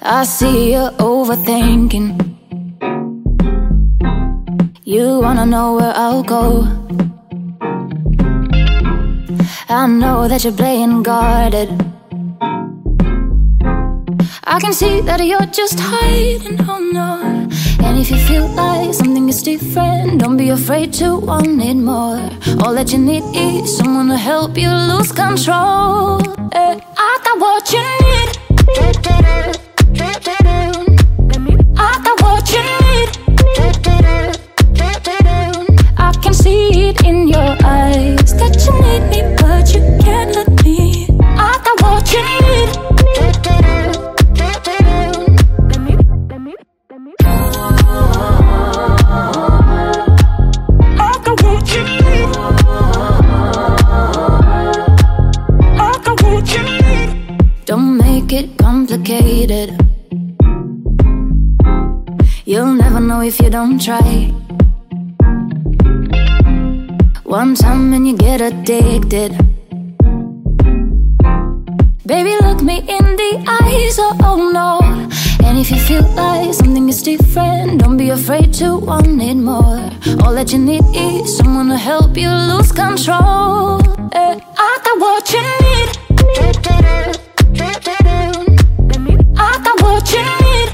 I see you overthinking. You wanna know where I'll go. I know that you're playing guarded. I can see that you're just hiding, oh no. And if you feel like something is different, don't be afraid to want it more. All that you need is someone to help you lose control. I got what you need. I got what you need. I can see it in your eyes that you need me, but you can't let me. I got what you need. Don't make it complicated. You'll never know if you don't try. One time and you get addicted. Baby, look me in the eyes, oh no. And if you feel like something is different, don't be afraid to want it more. All that you need is someone to help you lose control. I got what you need. I got what you need.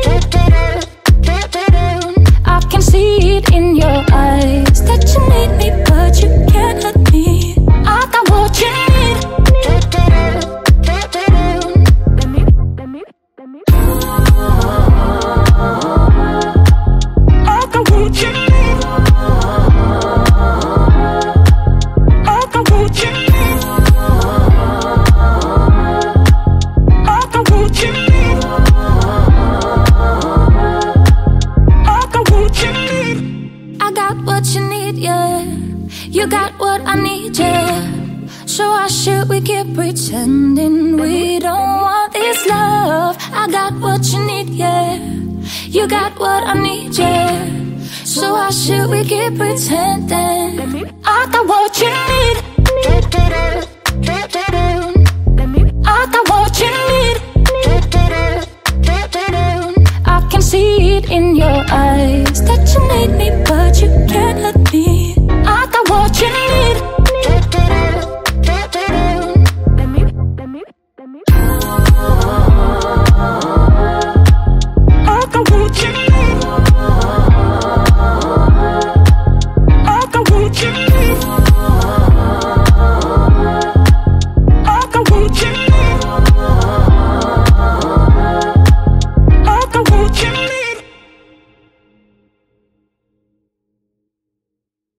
I can see it in your eyes that you need me, but you can't let me. I got what you need. I got what you need. I got what you need. I got what you need. I got what you need. I got what you need, yeah. You got what I need, yeah. So why should we keep pretending we don't want this love? I got what you need, yeah. You got what I need, yeah. So why should we keep pretending? I got what you need. I got what you need. I can see it in your eyes that you need me, but you can't let me.